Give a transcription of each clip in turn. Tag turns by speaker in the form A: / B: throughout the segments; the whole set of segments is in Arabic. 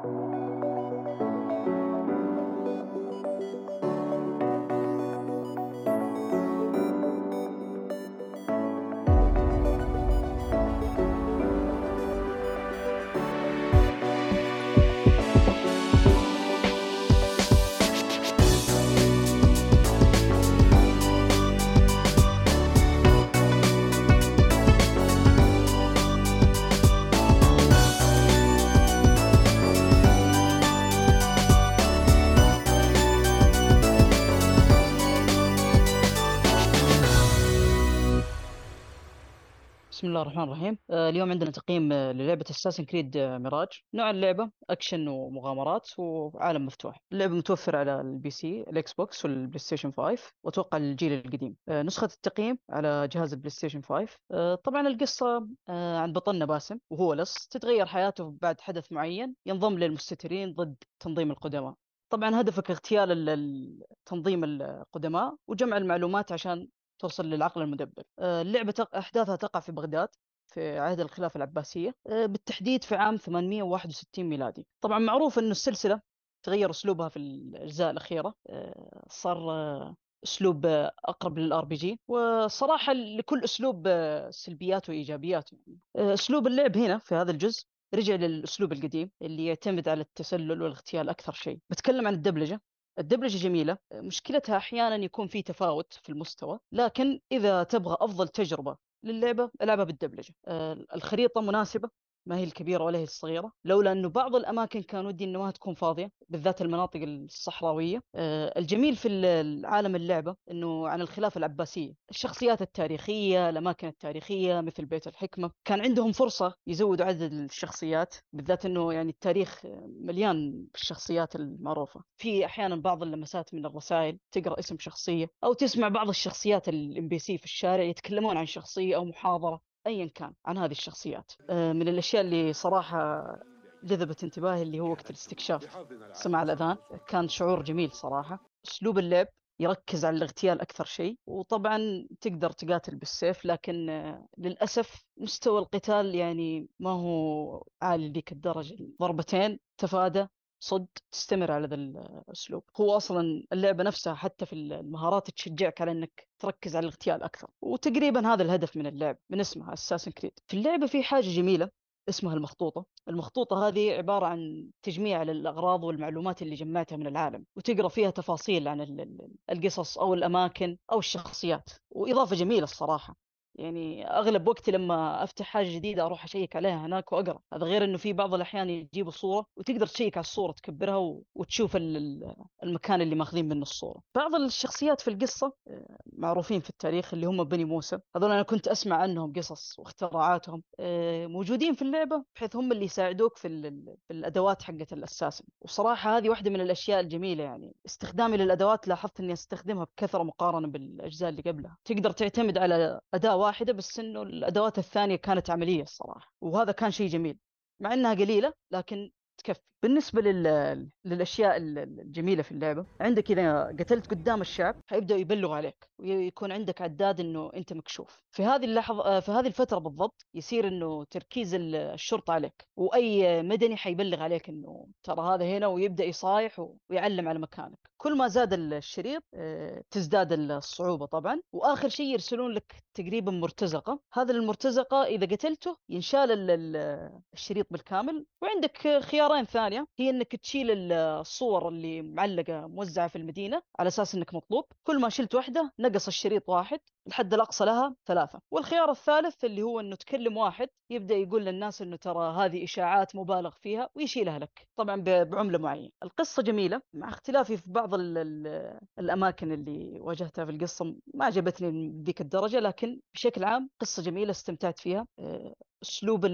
A: بسم الله الرحمن الرحيم. اليوم عندنا تقييم للعبة اساسن كريد ميراج. نوع اللعبة أكشن ومغامرات وعالم مفتوح. اللعبة متوفرة على البي سي، الإكس بوكس والبلاي ستيشن 5، وأتوقع الجيل القديم. نسخة التقييم على جهاز البلاي ستيشن 5. طبعا القصة عن بطلنا باسم وهو لص تتغير حياته بعد حدث معين، ينضم للمستترين ضد تنظيم القدماء. طبعا هدفك اغتيال تنظيم القدماء وجمع المعلومات عشان توصل للعقل المدبر. اللعبة أحداثها تقع في بغداد في عهد الخلافة العباسية، بالتحديد في عام 861 ميلادي. طبعا معروف أن السلسلة تغير أسلوبها في الأجزاء الأخيرة، صار أسلوب أقرب للآر بي جي. وصراحة لكل أسلوب سلبيات وإيجابيات يعني. أسلوب اللعب هنا في هذا الجزء رجع للأسلوب القديم اللي يعتمد على التسلل والاغتيال أكثر شيء. بتكلم عن الدبلجة. الدبلجة جميلة، مشكلتها أحيانا يكون في تفاوت في المستوى، لكن إذا تبغى أفضل تجربة للعبة العبها بالدبلجة. الخريطة مناسبة، ما هي الكبيرة ولا هي الصغيرة، لولا أنه بعض الأماكن كان ودي أنه ما تكون فاضية، بالذات المناطق الصحراوية. الجميل في العالم اللعبة أنه عن الخلافة العباسية، الشخصيات التاريخية، الأماكن التاريخية مثل بيت الحكمة، كان عندهم فرصة يزودوا عدد الشخصيات، بالذات أنه يعني التاريخ مليان بالشخصيات المعروفة. في أحيانا بعض اللمسات من الرسائل، تقرأ اسم شخصية أو تسمع بعض الشخصيات الام بي سي في الشارع يتكلمون عن شخصية أو محاضرة ايا كان عن هذه الشخصيات. من الاشياء اللي صراحه جذبت انتباهي اللي هو وقت الاستكشاف، سمع الاذان، كان شعور جميل صراحه. اسلوب اللعب يركز على الاغتيال اكثر شيء، وطبعا تقدر تقاتل بالسيف، لكن للاسف مستوى القتال يعني ما هو عالي ذيك الدرجه. ضربتين تفادى، صد، تستمر على ذا الاسلوب. هو اصلا اللعبه نفسها حتى في المهارات تشجعك على انك تركز على الاغتيال اكثر، وتقريبا هذا الهدف من اللعب من اسمها اساسن كريد. في اللعبه في حاجه جميله اسمها المخطوطه. المخطوطه هذه عباره عن تجميع للاغراض والمعلومات اللي جمعتها من العالم، وتقرا فيها تفاصيل عن القصص او الاماكن او الشخصيات. واضافه جميله الصراحه، يعني اغلب وقتي لما افتح حاجه جديده اروح اشيك عليها هناك واقرا. هذا غير انه في بعض الاحيان يجيبوا صوره وتقدر تشيك على الصوره تكبرها وتشوف المكان اللي ماخذين منه الصوره. بعض الشخصيات في القصه معروفين في التاريخ اللي هم بني موسى. هذول انا كنت اسمع عنهم قصص واختراعاتهم، موجودين في اللعبه، بحيث هم اللي يساعدوك في الادوات حقه الاساسن. وصراحه هذه واحده من الاشياء الجميله، يعني استخدامي للادوات لاحظت اني استخدمها بكثره مقارنه بالاجزاء اللي قبلها. تقدر تعتمد على اداه واحده، بس انه الادوات الثانيه كانت عمليه الصراحه، وهذا كان شيء جميل مع انها قليله، لكن تكفي. بالنسبة للأشياء الجميلة في اللعبة، عندك إذا قتلت قدام الشعب حيبدأ يبلغ عليك، ويكون عندك عداد إنه أنت مكشوف. في هذه اللحظة، في هذه الفترة بالضبط، يصير إنه تركيز الشرطة عليك، وأي مدني حيبلغ عليك إنه ترى هذا هنا، ويبدأ يصايح ويعلم على مكانك. كل ما زاد الشريط تزداد الصعوبة طبعا. وآخر شيء يرسلون لك تقريبا مرتزقة. هذا المرتزقة إذا قتلته ينشال الشريط بالكامل. وعندك خيارين ثانية، هي انك تشيل الصور اللي معلقة موزعة في المدينة على اساس انك مطلوب. كل ما شلت واحدة نقص الشريط واحد، الحد الاقصى لها ثلاثة. والخيار الثالث اللي هو انه تكلم واحد يبدأ يقول للناس انه ترى هذه اشاعات مبالغ فيها، ويشيلها لك طبعا بعملة معينة. القصة جميلة مع اختلافي في بعض ال الاماكن اللي واجهتها في القصة ما عجبتني ذيك الدرجة، لكن بشكل عام قصة جميلة استمتعت فيها. اسلوب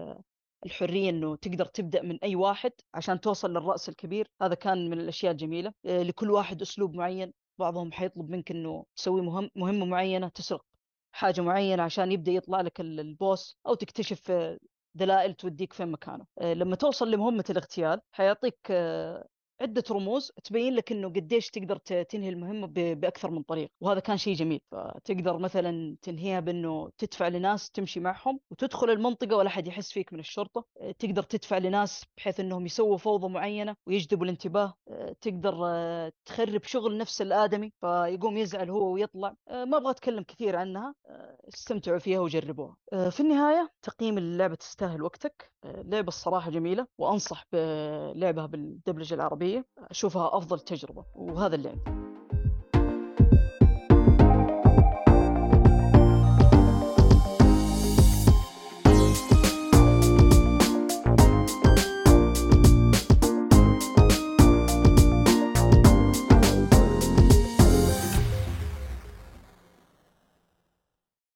A: الحرية انه تقدر تبدأ من اي واحد عشان توصل للرأس الكبير، هذا كان من الاشياء الجميلة. لكل واحد اسلوب معين. بعضهم حيطلب منك انه تسوي مهمة معينة، تسرق حاجة معينة عشان يبدأ يطلع لك البوس، او تكتشف دلائل توديك فين مكانه. لما توصل لمهمة الاغتيال حيعطيك عدة رموز تبين لك انه قديش تقدر تنهي المهمة بأكثر من طريق، وهذا كان شيء جميل. فتقدر مثلا تنهيها بانه تدفع لناس تمشي معهم وتدخل المنطقة ولا حد يحس فيك من الشرطة. تقدر تدفع لناس بحيث انهم يسووا فوضى معينة ويجذبوا الانتباه. تقدر تخرب شغل نفس الآدمي فيقوم يزعل هو ويطلع. ما ابغى اتكلم كثير عنها. استمتعوا فيها وجربوها. في النهاية تقييم اللعبة تستاهل وقتك. اللعبة الصراحة جميلة، وأنصح بلعبها بالدبلجة العربية. أشوفها أفضل تجربة، وهذا اللي عندي.